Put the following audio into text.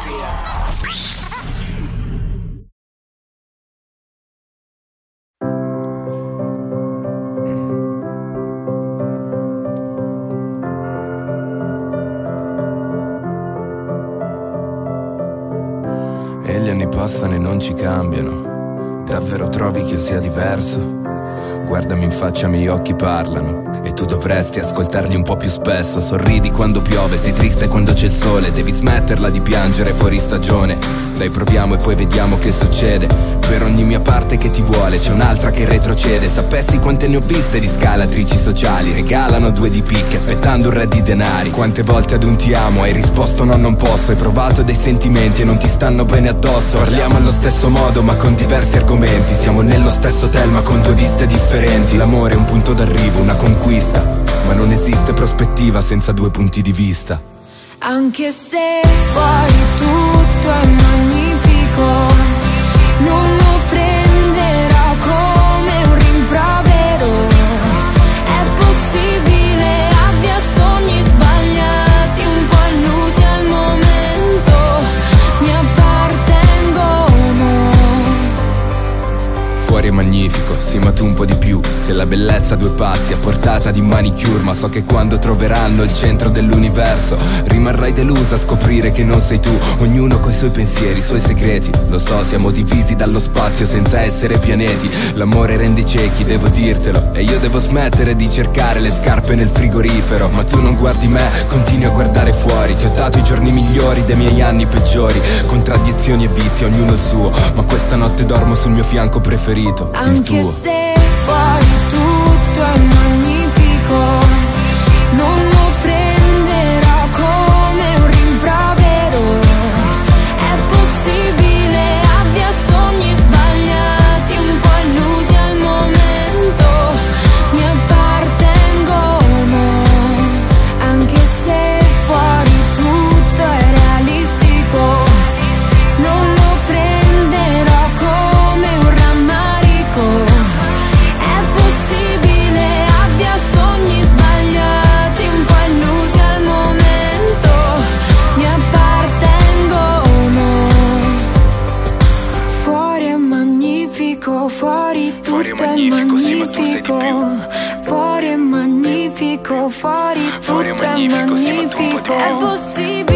E gli anni passano e non ci cambiano. Davvero trovi che io sia diverso? Guardami in faccia, i miei occhi parlano. E tu dovresti ascoltarli un po' più spesso. Sorridi quando piove, sei triste quando c'è il sole. Devi smetterla di piangere fuori stagione. Dai, proviamo e poi vediamo che succede. Per ogni mia parte che ti vuole c'è un'altra che retrocede. Sapessi quante ne ho viste di scalatrici sociali. Regalano 2 di picche aspettando un re di denari. Quante volte ad un ti amo hai risposto no, non posso. Hai provato dei sentimenti e non ti stanno bene addosso. Parliamo allo stesso modo ma con diversi argomenti. Siamo nello stesso hotel ma con 2 viste differenti. L'amore è un punto d'arrivo, una conquista, ma non esiste prospettiva senza 2 punti di vista. Anche se poi tutto è magnifico, non lo prenderò come un rimprovero. È possibile abbia sogni sbagliati, un po' illusi al momento, mi appartengono. Fuori è magnifico, sì ma tu un po' di più. Se la bellezza a 2 passi a portata di manicure. Ma so che quando troveranno il centro dell'universo rimarrai delusa a scoprire che non sei tu. Ognuno coi suoi pensieri, i suoi segreti. Lo so, siamo divisi dallo spazio senza essere pianeti. L'amore rende ciechi, devo dirtelo. E io devo smettere di cercare le scarpe nel frigorifero. Ma tu non guardi me, continui a guardare fuori. Ti ho dato i giorni migliori dei miei anni peggiori. Contraddizioni e vizi, ognuno il suo. Ma questa notte dormo sul mio fianco preferito, il tuo. Anche se poi tutto è magnifico, non lo prenderò come un rimprovero. È possibile abbia sogni sbagliati, un po' illusi al momento, mi appartengono. Anche se fuori tutto è realistico, non lo prenderò come un rammarico. È possibile abbia sogni sbagliati, un po' illusi al momento, mi appartengono. Fuori è magnifico, fuori tutto è magnifico. Fuori è magnifico, fuori tutto è magnifico. È possibile